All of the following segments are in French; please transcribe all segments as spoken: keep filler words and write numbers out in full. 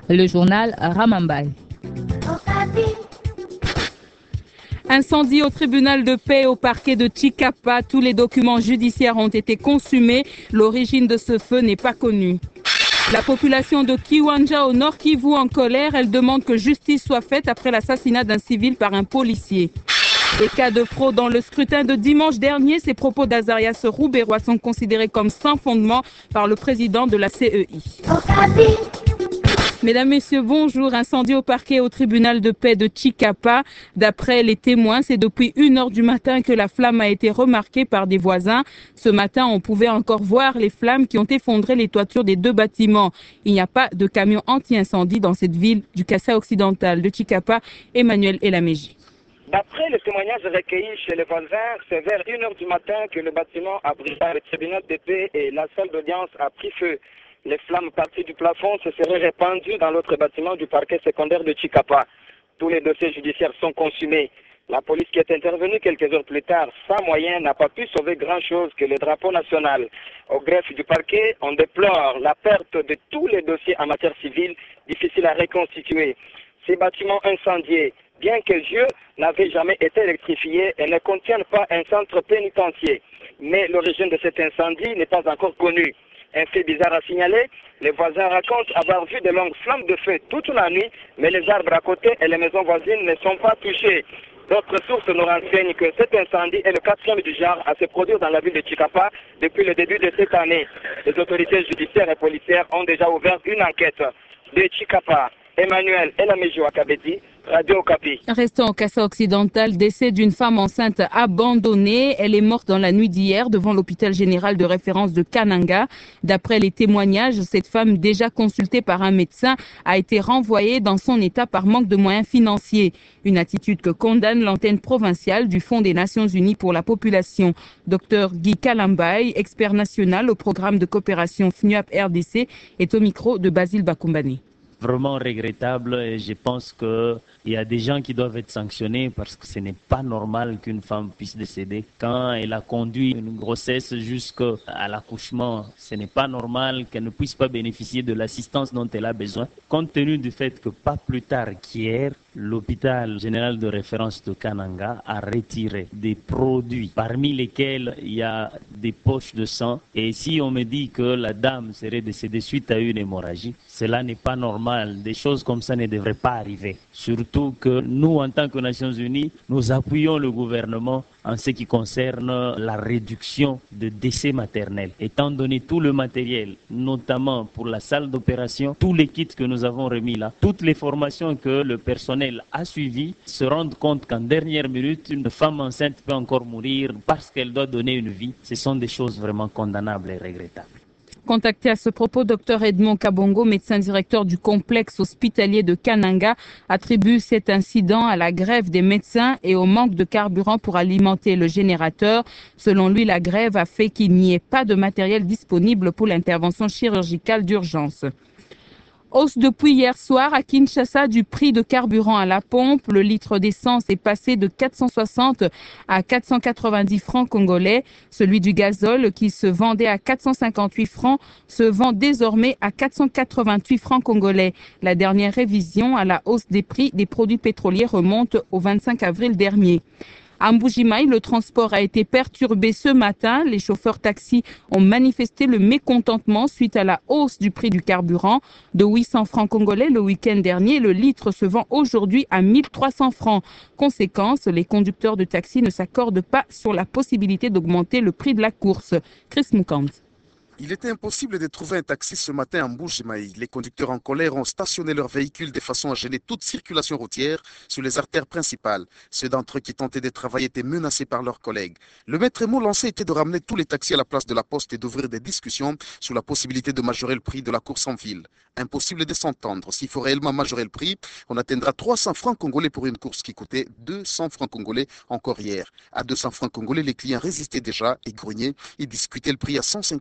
Le journal Ramambay. Incendie au tribunal de paix au parquet de Chikapa. Tous les documents judiciaires ont été consumés. L'origine de ce feu n'est pas connue. La population de Kiwanja au nord Kivu en colère. Elle demande que justice soit faite après l'assassinat d'un civil par un policier. Les cas de fraude dans le scrutin de dimanche dernier, ces propos d'Azarias Roubérois sont considérés comme sans fondement par le président de la C E I. Mesdames, Messieurs, bonjour. Incendie au parquet au tribunal de paix de Chikapa. D'après les témoins, c'est depuis une heure du matin que la flamme a été remarquée par des voisins. Ce matin, on pouvait encore voir les flammes qui ont effondré les toitures des deux bâtiments. Il n'y a pas de camion anti-incendie dans cette ville du Kassai occidental de Chikapa. Emmanuel Elameji. D'après les témoignages recueillis chez les voisins, c'est vers une heure du matin que le bâtiment abritant le tribunal de paix et la salle d'audience a pris feu. Les flammes parties du plafond se seraient répandues dans l'autre bâtiment du parquet secondaire de Chikapa. Tous les dossiers judiciaires sont consumés. La police qui est intervenue quelques heures plus tard, sans moyens, n'a pas pu sauver grand-chose que le drapeau national. Au greffe du parquet, on déplore la perte de tous les dossiers en matière civile, difficiles à reconstituer. Ces bâtiments incendiés, bien que Dieu n'avait jamais été électrifié et ne contiennent pas un centre pénitentiaire. Mais l'origine de cet incendie n'est pas encore connue. Un fait bizarre à signaler, les voisins racontent avoir vu de longues flammes de feu toute la nuit, mais les arbres à côté et les maisons voisines ne sont pas touchés. D'autres sources nous renseignent que cet incendie est le quatrième du genre à se produire dans la ville de Chikapa depuis le début de cette année. Les autorités judiciaires et policières ont déjà ouvert une enquête. De Chikapa, Emmanuel Elameji Wakabedi, Radio Okapi. Restons au Kassai occidental, décès d'une femme enceinte abandonnée. Elle est morte dans la nuit d'hier devant l'hôpital général de référence de Kananga. D'après les témoignages, cette femme déjà consultée par un médecin a été renvoyée dans son état par manque de moyens financiers. Une attitude que condamne l'antenne provinciale du Fonds des Nations Unies pour la population. Docteur Guy Kalambay, expert national au programme de coopération F N U A P R D C, est au micro de Basile Bakumbane. Vraiment regrettable et je pense qu'il y a des gens qui doivent être sanctionnés parce que ce n'est pas normal qu'une femme puisse décéder quand elle a conduit une grossesse jusqu'à l'accouchement. Ce n'est pas normal qu'elle ne puisse pas bénéficier de l'assistance dont elle a besoin, compte tenu du fait que pas plus tard qu'hier, l'hôpital général de référence de Kananga a retiré des produits parmi lesquels il y a des poches de sang. Et si on me dit que la dame serait décédée suite à une hémorragie, cela n'est pas normal. Des choses comme ça ne devraient pas arriver. Surtout que nous, en tant que Nations Unies, nous appuyons le gouvernement en ce qui concerne la réduction de décès maternels. Étant donné tout le matériel, notamment pour la salle d'opération, tous les kits que nous avons remis là, toutes les formations que le personnel a suivies, se rendent compte qu'en dernière minute, une femme enceinte peut encore mourir parce qu'elle doit donner une vie. Ce sont des choses vraiment condamnables et regrettables. Contacté à ce propos, Dr Edmond Kabongo, médecin directeur du complexe hospitalier de Kananga, attribue cet incident à la grève des médecins et au manque de carburant pour alimenter le générateur. Selon lui, la grève a fait qu'il n'y ait pas de matériel disponible pour l'intervention chirurgicale d'urgence. Hausse depuis hier soir à Kinshasa du prix de carburant à la pompe. Le litre d'essence est passé de quatre cent soixante à quatre cent quatre-vingt-dix francs congolais. Celui du gazole qui se vendait à quatre cent cinquante-huit francs se vend désormais à quatre cent quatre-vingt-huit francs congolais. La dernière révision à la hausse des prix des produits pétroliers remonte au vingt-cinq avril dernier. À Mbujimaï, le transport a été perturbé ce matin. Les chauffeurs taxis ont manifesté le mécontentement suite à la hausse du prix du carburant. De huit cents francs congolais le week-end dernier, le litre se vend aujourd'hui à mille trois cents francs. Conséquence, les conducteurs de taxi ne s'accordent pas sur la possibilité d'augmenter le prix de la course. Chris Moukand. Il était impossible de trouver un taxi ce matin en Mbujimaï. Les conducteurs en colère ont stationné leurs véhicules de façon à gêner toute circulation routière sur les artères principales. Ceux d'entre eux qui tentaient de travailler étaient menacés par leurs collègues. Le maître mot lancé était de ramener tous les taxis à la place de la poste et d'ouvrir des discussions sur la possibilité de majorer le prix de la course en ville. Impossible de s'entendre. S'il faut réellement majorer le prix, on atteindra trois cents francs congolais pour une course qui coûtait deux cents francs congolais encore hier. À deux cents francs congolais, les clients résistaient déjà et grognaient. Ils discutaient le prix à cent cinquante francs congolais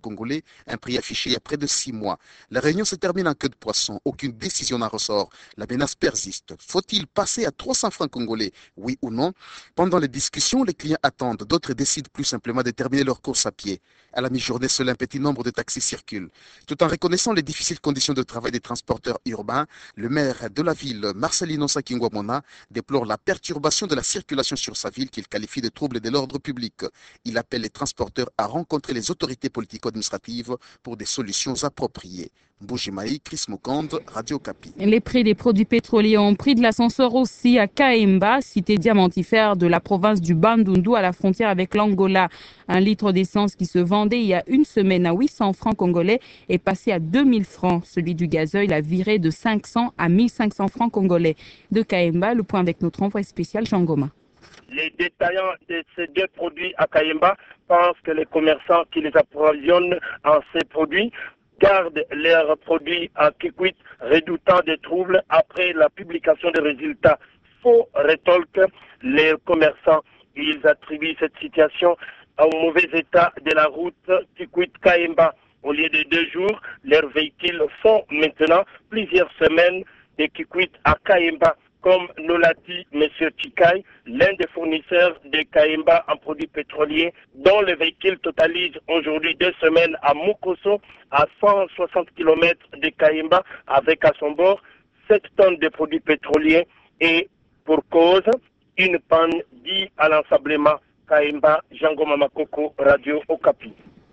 congolais, un prix affiché il y a près de six mois. La réunion se termine en queue de poisson. Aucune décision n'en ressort. La menace persiste. Faut-il passer à trois cents francs congolais? Oui ou non? Pendant les discussions, les clients attendent. D'autres décident plus simplement de terminer leur course à pied. À la mi-journée, seul un petit nombre de taxis circulent. Tout en reconnaissant les difficiles conditions de travail des transporteurs urbains, le maire de la ville, Marcelino Sakingwamona, déplore la perturbation de la circulation sur sa ville qu'il qualifie de trouble de l'ordre public. Il appelle les transporteurs à rencontrer les autorités politico-administratives pour des solutions appropriées. Mbujimaï, Chris Mukonde, Radio Kapi. Les prix des produits pétroliers ont pris de l'ascenseur aussi à Kaemba, cité diamantifère de la province du Bandundu à la frontière avec l'Angola. Un litre d'essence qui se vendait il y a une semaine à huit cents francs congolais est passé à deux mille francs. Celui du gazoil a viré de cinq cents à mille cinq cents francs congolais. De Kaemba, le point avec notre envoyé spécial Jean Goma. Les détaillants de ces deux produits à Kaemba pensent que les commerçants qui les approvisionnent en ces produits gardent leurs produits à Kikwit, redoutant des troubles après la publication des résultats. Faux rétolque les commerçants. Ils attribuent cette situation au mauvais état de la route Kikwit-Kaemba. Au lieu de deux jours, leurs véhicules font maintenant plusieurs semaines de Kikwit à Kaemba. Comme nous l'a dit M. Chikai, l'un des fournisseurs de Kaemba en produits pétroliers, dont le véhicule totalise aujourd'hui deux semaines à Mukoso, à cent soixante kilomètres de Kaemba, avec à son bord sept tonnes de produits pétroliers et pour cause, une panne due à l'ensablement. Kaemba, Django Mamakoko, Radio Okapi.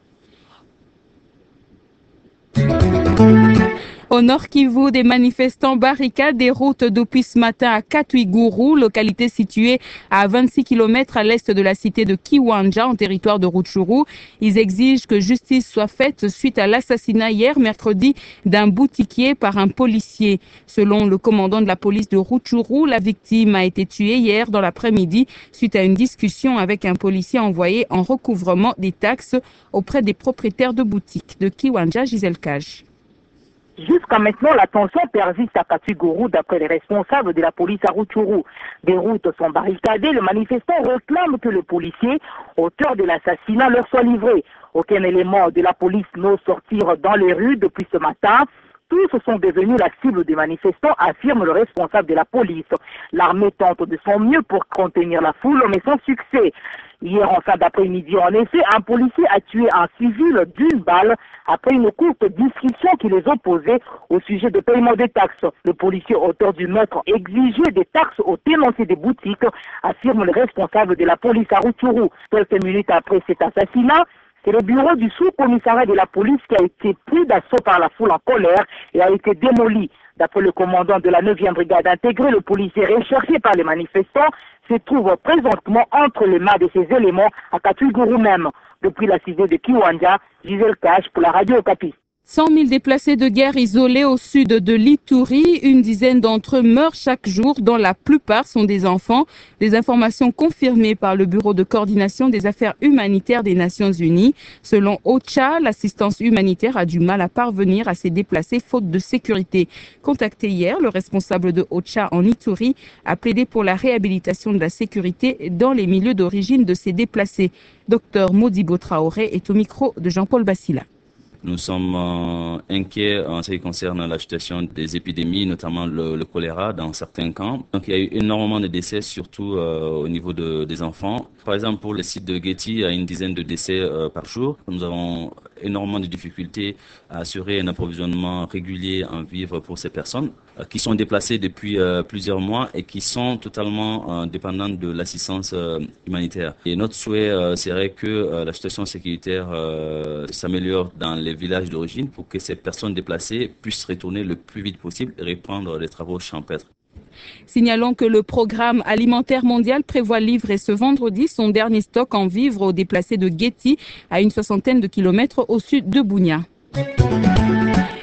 Au Nord Kivu, des manifestants barricadent des routes depuis ce matin à Katuiguru, localité située à vingt-six kilomètres à l'est de la cité de Kiwanja, en territoire de Rutshuru. Ils exigent que justice soit faite suite à l'assassinat hier, mercredi, d'un boutiquier par un policier. Selon le commandant de la police de Rutshuru, la victime a été tuée hier dans l'après-midi suite à une discussion avec un policier envoyé en recouvrement des taxes auprès des propriétaires de boutiques. De Kiwanja, Gisèle Cage. Jusqu'à maintenant, la tension persiste à Katuiguru d'après les responsables de la police à Rutshuru. Des routes sont barricadées. Les manifestants réclament que le policier, auteur de l'assassinat, leur soit livré. Aucun élément de la police n'ose sortir dans les rues depuis ce matin. Tous sont devenus la cible des manifestants, affirme le responsable de la police. L'armée tente de son mieux pour contenir la foule, mais sans succès. Hier en fin d'après-midi, en effet, un policier a tué un civil d'une balle après une courte discussion qui les opposait au sujet de paiement des taxes. Le policier auteur du meurtre exigeait des taxes aux tenanciers des boutiques, affirme le responsable de la police à Rutshuru. Quelques minutes après cet assassinat, c'est le bureau du sous-commissariat de la police qui a été pris d'assaut par la foule en colère et a été démoli. D'après le commandant de la neuvième brigade intégrée, le policier recherché par les manifestants se trouve présentement entre les mains de ces éléments à Katuiguru même. Depuis la cité de Kiwanja, Gisèle Cache pour la Radio Okapi. cent mille déplacés de guerre isolés au sud de l'Ituri. Une dizaine d'entre eux meurent chaque jour, dont la plupart sont des enfants. Des informations confirmées par le Bureau de coordination des affaires humanitaires des Nations Unies. Selon OCHA, l'assistance humanitaire a du mal à parvenir à ces déplacés faute de sécurité. Contacté hier, le responsable de OCHA en Ituri a plaidé pour la réhabilitation de la sécurité dans les milieux d'origine de ces déplacés. Docteur Modibo Traoré est au micro de Jean-Paul Bassila. Nous sommes euh, inquiets en ce qui concerne la situation des épidémies, notamment le, le choléra dans certains camps. Donc il y a eu énormément de décès, surtout euh, au niveau de, des enfants. Par exemple, pour le site de Geti, il y a une dizaine de décès euh, par jour. Nous avons énormément de difficultés à assurer un approvisionnement régulier en vivres pour ces personnes euh, qui sont déplacées depuis euh, plusieurs mois et qui sont totalement euh, dépendantes de l'assistance euh, humanitaire. Et notre souhait euh, serait que euh, la situation sécuritaire euh, s'améliore dans les villages d'origine pour que ces personnes déplacées puissent retourner le plus vite possible et reprendre les travaux champêtres. Signalons que le programme alimentaire mondial prévoit livrer ce vendredi son dernier stock en vivres aux déplacés de Geti à une soixantaine de kilomètres au sud de Bunia.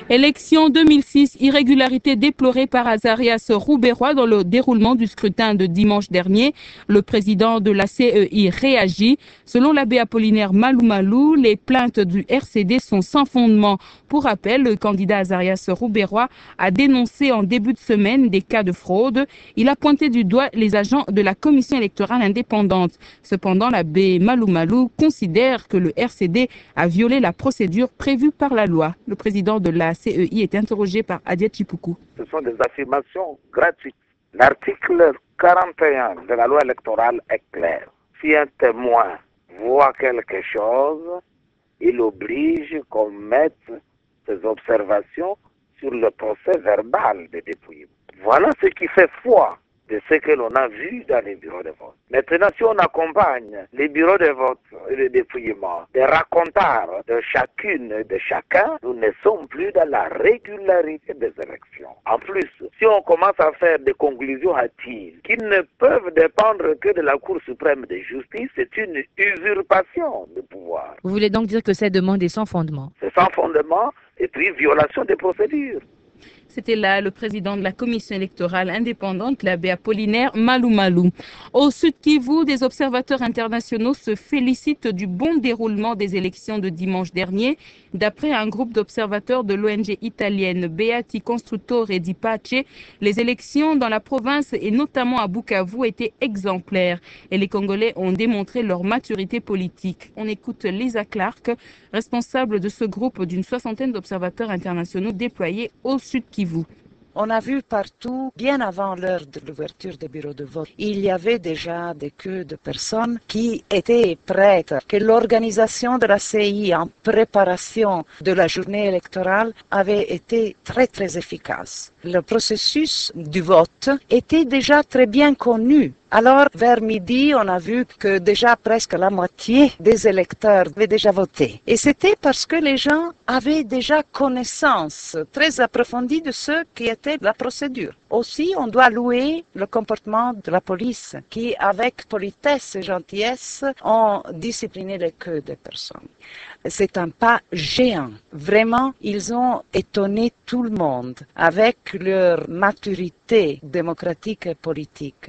Élection deux mille six, irrégularité déplorée par Azarias Rouberois dans le déroulement du scrutin de dimanche dernier. Le président de la C E I réagit. Selon l'abbé Apollinaire Malou Malou, les plaintes du R C D sont sans fondement. Pour rappel, le candidat Azarias Rouberois a dénoncé en début de semaine des cas de fraude. Il a pointé du doigt les agents de la commission électorale indépendante. Cependant, l'abbé Malou Malou considère que le R C D a violé la procédure prévue par la loi. Le président de la C E I est interrogé par Adia Chipoukou. Ce sont des affirmations gratuites. L'article quarante et un de la loi électorale est clair. Si un témoin voit quelque chose, il oblige qu'on mette ses observations sur le procès verbal de dépouillement. Voilà ce qui fait foi de ce que l'on a vu dans les bureaux de vote. Maintenant, si on accompagne les bureaux de vote et le dépouillement des racontars de chacune et de chacun, nous ne sommes plus dans la régularité des élections. En plus, si on commence à faire des conclusions hâtives qui ne peuvent dépendre que de la Cour suprême de justice, c'est une usurpation de pouvoir. Vous voulez donc dire que cette demande est sans fondement? C'est sans fondement et puis violation des procédures. C'était là le président de la commission électorale indépendante, l'abbé Apollinaire Malou Malou. Au Sud Kivu, des observateurs internationaux se félicitent du bon déroulement des élections de dimanche dernier. D'après un groupe d'observateurs de l'O N G italienne Beati Construttore di Pace, les élections dans la province et notamment à Bukavu étaient exemplaires et les Congolais ont démontré leur maturité politique. On écoute Lisa Clark, responsable de ce groupe d'une soixantaine d'observateurs internationaux déployés au Sud Kivu. On a vu partout, bien avant l'heure de l'ouverture des bureaux de vote, il y avait déjà des queues de personnes qui étaient prêtes, que l'organisation de la C I en préparation de la journée électorale avait été très très efficace. Le processus du vote était déjà très bien connu. Alors, vers midi, on a vu que déjà presque la moitié des électeurs avaient déjà voté. Et c'était parce que les gens avaient déjà connaissance très approfondie de ce qui était la procédure. Aussi, on doit louer le comportement de la police qui, avec politesse et gentillesse, ont discipliné les queues des personnes. C'est un pas géant. Vraiment, ils ont étonné tout le monde avec leur maturité démocratique et politique.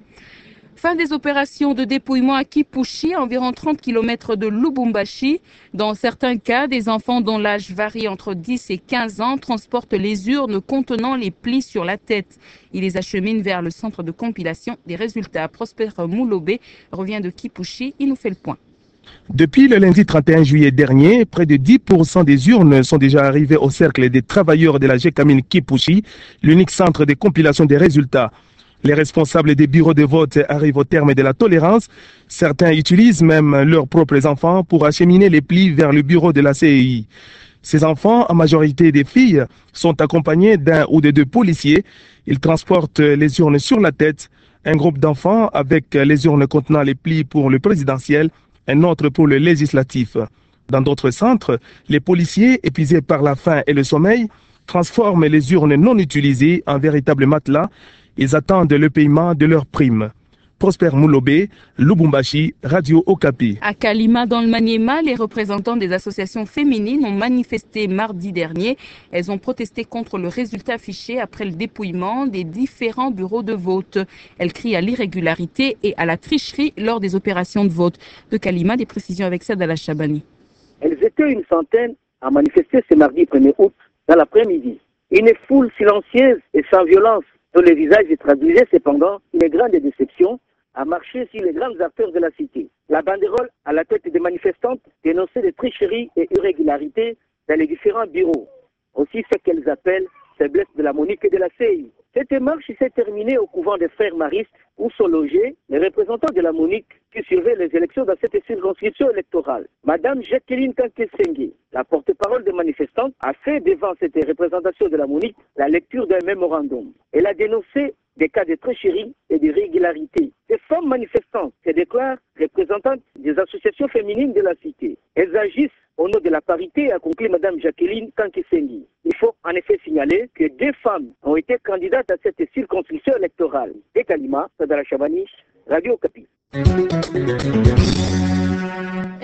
Fin des opérations de dépouillement à Kipushi, à environ trente kilomètres de Lubumbashi. Dans certains cas, des enfants dont l'âge varie entre dix et quinze ans transportent les urnes contenant les plis sur la tête. Ils les acheminent vers le centre de compilation des résultats. Prosper Moulobé revient de Kipushi, il nous fait le point. Depuis le lundi trente et un juillet dernier, près de dix pour cent des urnes sont déjà arrivées au cercle des travailleurs de la Gécamine Kipushi, l'unique centre de compilation des résultats. Les responsables des bureaux de vote arrivent au terme de la tolérance. Certains utilisent même leurs propres enfants pour acheminer les plis vers le bureau de la C E I. Ces enfants, en majorité des filles, sont accompagnés d'un ou de deux policiers. Ils transportent les urnes sur la tête. Un groupe d'enfants avec les urnes contenant les plis pour le présidentiel, un autre pour le législatif. Dans d'autres centres, les policiers, épuisés par la faim et le sommeil, transforment les urnes non utilisées en véritables matelas. Ils attendent le paiement de leurs primes. Prosper Moulobé, Lubumbashi, Radio Okapi. À Kalima, dans le Maniema, les représentants des associations féminines ont manifesté mardi dernier. Elles ont protesté contre le résultat affiché après le dépouillement des différents bureaux de vote. Elles crient à l'irrégularité et à la tricherie lors des opérations de vote. De Kalima, des précisions avec Sadala Chabani. Elles étaient une centaine à manifester ce mardi premier août dans l'après-midi. Une foule silencieuse et sans violence, dont les visages traduisaient cependant une grande déception, a marché sur les grandes artères de la cité. La banderole à la tête des manifestantes dénonçait des tricheries et irrégularités dans les différents bureaux. Aussi ce qu'elles appellent faiblesse de la Monique et de la C I. Cette marche s'est terminée au couvent des frères maristes où sont logés les représentants de la Monique qui surveillent les élections dans cette circonscription électorale. Madame Jacqueline Kankesengue, la porte-parole des manifestantes, a fait devant cette représentation de la Monique la lecture d'un mémorandum. Elle a dénoncé des cas de tricherie et d'irrégularité. Ces femmes manifestantes se déclarent représentantes des associations féminines de la cité. Elles agissent au nom de la parité, a conclu Mme Jacqueline Kankesengue. Il faut en effet signaler que deux femmes ont été candidates à cette circonscription électorale. Et Kalima, Sadala Chabani, Radio Okapi.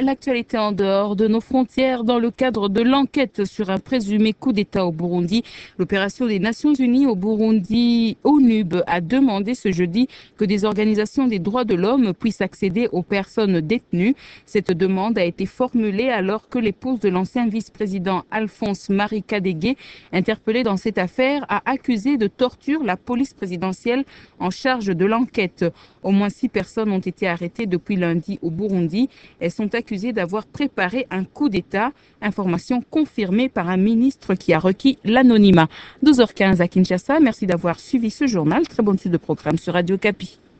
l'actualité en dehors de nos frontières dans le cadre de l'enquête sur un présumé coup d'État au Burundi. L'opération des Nations Unies au Burundi, ONUB, a demandé ce jeudi que des organisations des droits de l'homme puissent accéder aux personnes détenues. Cette demande a été formulée alors que l'épouse de l'ancien vice-président Alphonse Marie Kadege, interpellée dans cette affaire, a accusé de torture la police présidentielle en charge de l'enquête. Au moins six personnes ont été arrêtées depuis lundi au Burundi. Elles sont accusées d'avoir préparé un coup d'État. Information confirmée par un ministre qui a requis l'anonymat. douze heures quinze à Kinshasa. Merci d'avoir suivi ce journal. Très bonne suite de programme sur Radio Kapi.